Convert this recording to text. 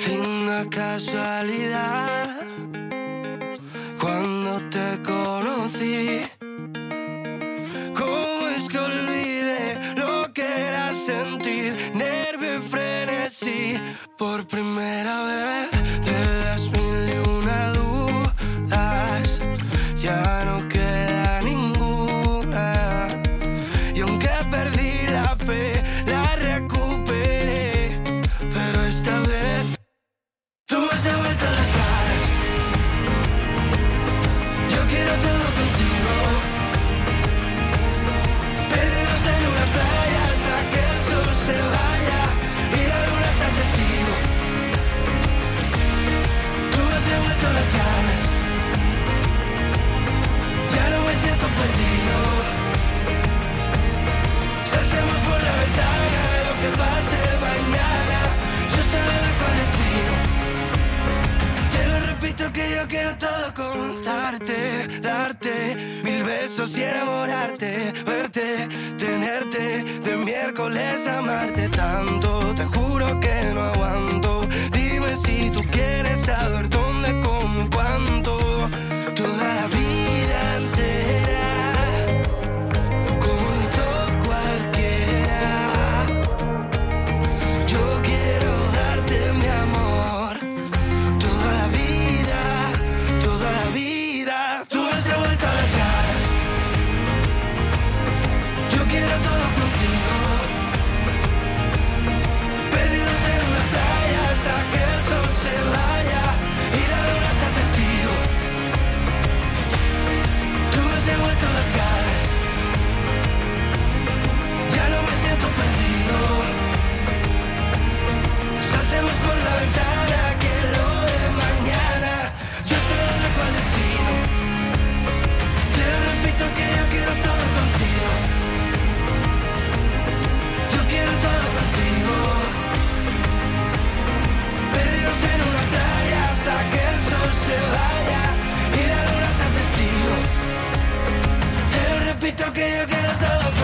Linda casualidad, cuando te conocí, ¿cómo es que olvidé lo que era sentir nervio y frenesí? Por primera vez de las mil y una dudas, ya no queda ninguna. Y aunque perdí la fe, la recuperé, pero esta vez tú me has devuelto las ganas. Yo quiero todo contigo, perdidos en una playa hasta que el sol se vaya y la luna sea testigo. Tú me has devuelto las ganas, ya no me siento perdido. Saltemos por la ventana, lo que pase mañana, yo se lo dejo al destino. Te lo repito que yo quiero todo contarte, darte mil besos y enamorarte, verte, tenerte, de miércoles amarte tanto. Te juro que no aguanto, dime si tú quieres saber dónde, cómo y cuánto. Toda la vida entera, como lo hizo cualquiera. Yo quiero darte mi amor, toda la vida, toda la vida. Tú me has devuelto las ganas, yo quiero todo contigo, perdidos en una playa hasta que el sol se vaya y la luna sea testigo. Tú me has devuelto las ganas, ya no me siento perdido. Saltemos por la ventana que lo de mañana yo se lo dejo al destino. Te lo repito que yo quiero todo contigo, yo quiero todo contigo, perdidos en una playa hasta que el sol se vaya y la luna sea testigo. Te lo repito que yo quiero todo contigo.